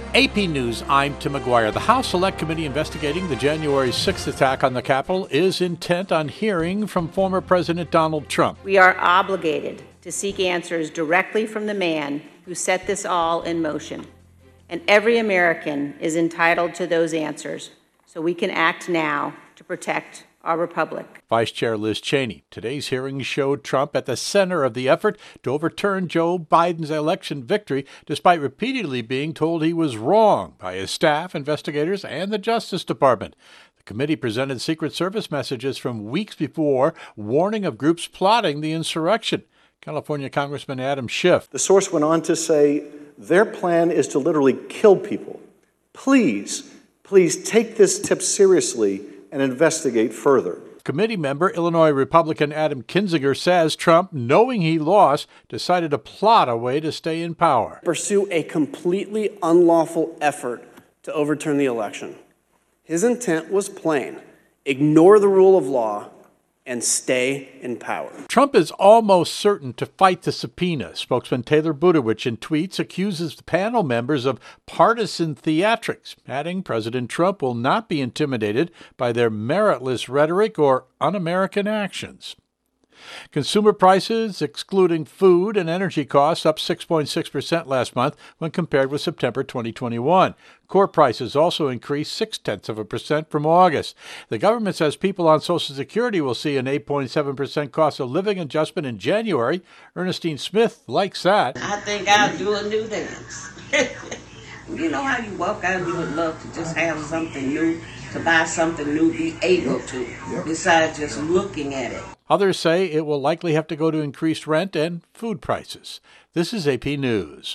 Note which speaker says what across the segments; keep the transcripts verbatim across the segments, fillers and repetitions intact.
Speaker 1: A P News, I'm Tim McGuire. The House Select Committee investigating the January sixth attack on the Capitol is intent on hearing from former President Donald Trump.
Speaker 2: We are obligated to seek answers directly from the man who set this all in motion. And every American is entitled to those answers, so we can act now to protect our republic.
Speaker 1: Vice Chair Liz Cheney. Today's hearing showed Trump at the center of the effort to overturn Joe Biden's election victory, despite repeatedly being told he was wrong by his staff, investigators, and the Justice Department. The committee presented Secret Service messages from weeks before, warning of groups plotting the insurrection. California Congressman Adam Schiff.
Speaker 3: The source went on to say, their plan is to literally kill people. Please, please take this tip seriously and investigate further.
Speaker 1: Committee member Illinois Republican Adam Kinzinger says Trump, knowing he lost, decided to plot a way to stay in power.
Speaker 4: Pursue a completely unlawful effort to overturn the election. His intent was plain: ignore the rule of law and stay in power.
Speaker 1: Trump is almost certain to fight the subpoena. Spokesman Taylor Budowich in tweets accuses the panel members of partisan theatrics, adding President Trump will not be intimidated by their meritless rhetoric or un-American actions. Consumer prices, excluding food and energy costs, up six point six percent last month when compared with September twenty twenty-one. Core prices also increased six-tenths of a percent from August. The government says people on Social Security will see an eight point seven percent cost of living adjustment in January. Ernestine Smith likes that.
Speaker 5: I think I'll do a new dance. You know how you walk out, you would love to just have something new, to buy something new, be able to, yep. Besides just looking at it.
Speaker 1: Others say it will likely have to go to increased rent and food prices. This is A P News.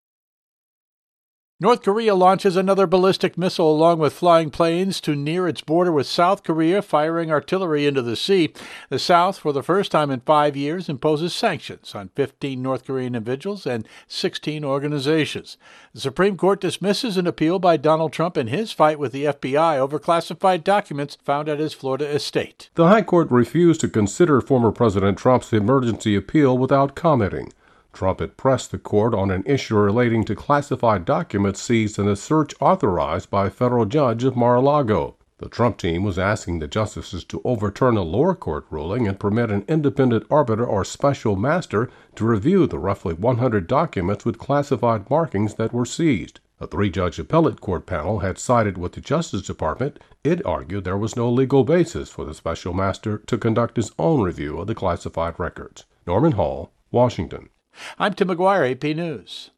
Speaker 1: North Korea launches another ballistic missile along with flying planes to near its border with South Korea, firing artillery into the sea. The South, for the first time in five years, imposes sanctions on fifteen North Korean individuals and sixteen organizations. The Supreme Court dismisses an appeal by Donald Trump in his fight with the F B I over classified documents found at his Florida estate.
Speaker 6: The High Court refused to consider former President Trump's emergency appeal without commenting. Trump had pressed the court on an issue relating to classified documents seized in a search authorized by a federal judge of Mar-a-Lago. The Trump team was asking the justices to overturn a lower court ruling and permit an independent arbiter or special master to review the roughly one hundred documents with classified markings that were seized. A three-judge appellate court panel had sided with the Justice Department. It argued there was no legal basis for the special master to conduct his own review of the classified records. Norman Hall, Washington.
Speaker 1: I'm Tim McGuire, A P News.